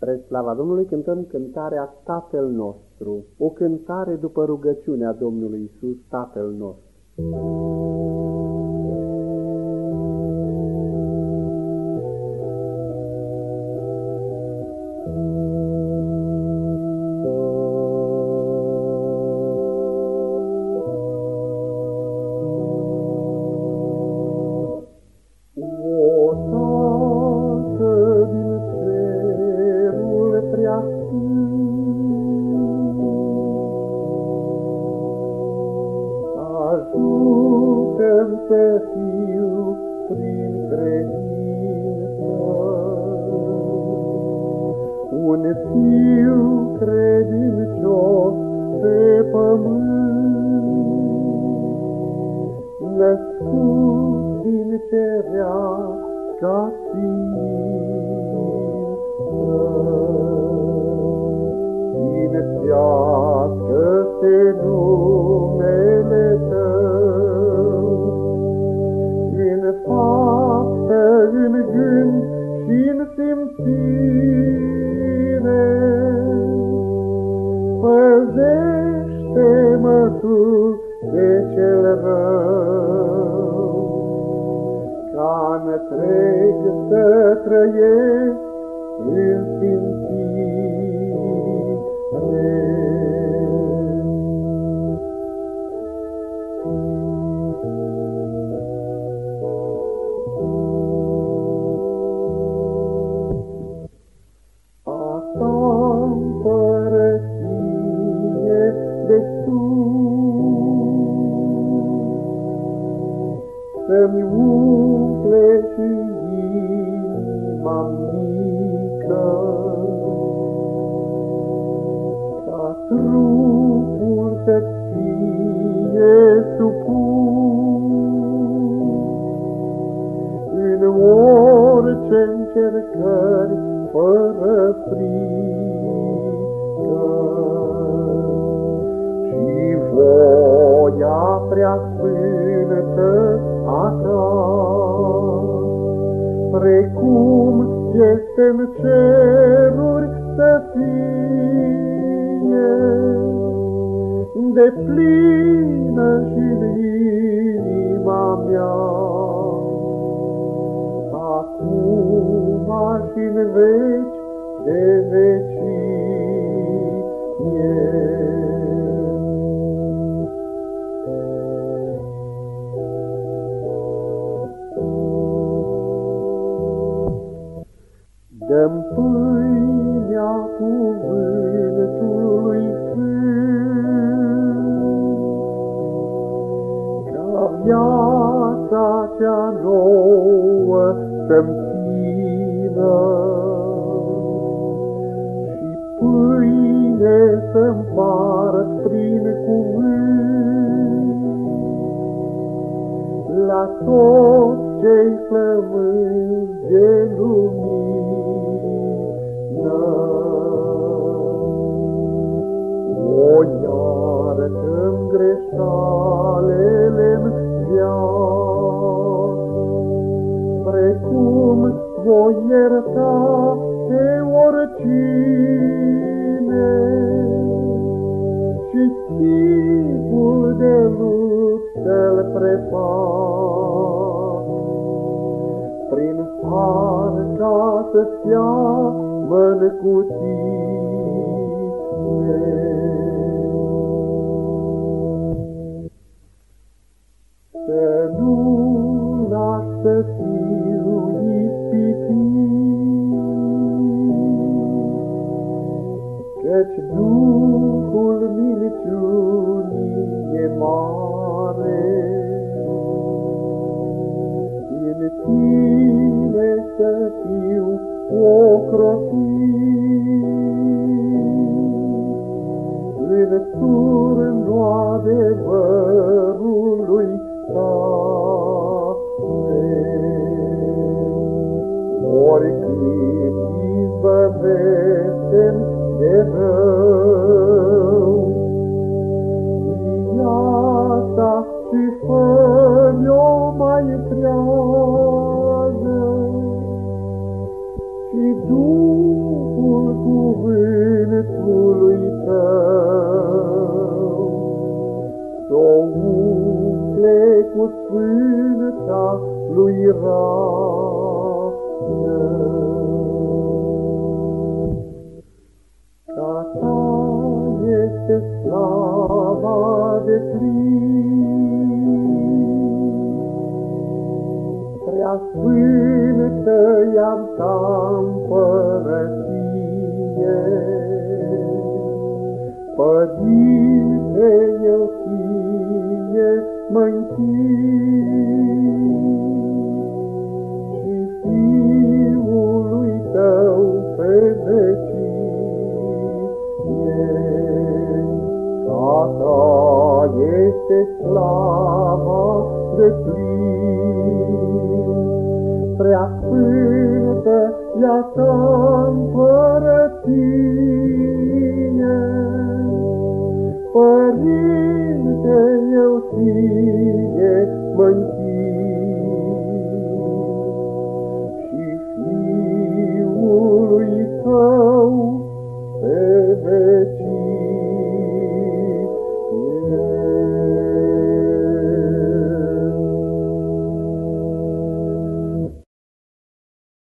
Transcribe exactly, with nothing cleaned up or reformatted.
Spre slava Domnului cântăm cântarea Tatăl nostru, o cântare după rugăciunea Domnului Iisus, Tatăl nostru. Ajută-mi să fiu prin credință un fiu credincios pe pământ, născut din cerească ființă, finească-te numele Tău, în faptă, în gând și-n simțire. Păzește-mă Tu de cel rău, ca întreg să trăiesc în sfințire. Să-mi umple și inima mică, ca trupul să-ți fie supus, în orice încercări fără frică, și voia prea sfântă a Ta, precum este-n ceruri, să fie deplină și-n inima mea, acum și-n veci de vecie. Dă-mi pâinea cuvântului sfânt, ca viața cea nouă să-mi țină, și pâine să-mi pară prin cuvânt la toți cei flămânzi de lumină. O, iartă-mi greșalele-n viață, precum voi ierta pe oricine, și chipul de lut să-l prefac, prin har ca să seamăn cu Tine. Să nu lași să fiu ispitit, căci duhul minciunii e mare. În Tine să fiu ocrotit, în turnul adevărului Tale. Oricât izbăvește-mi de rău, viața și fă-mi-o mai întreagă, și Duhul cuvântului tău, s-o umple cu sfânta lui rană. Ca ta este slava de plin, prea sfântă i-am ta împărăție. Părinte, eu ție mă închin și Fiului tău pe vecie. Ca ta este slava de plin, prea sfântă ea ta împărăție. Părinte, eu ție mă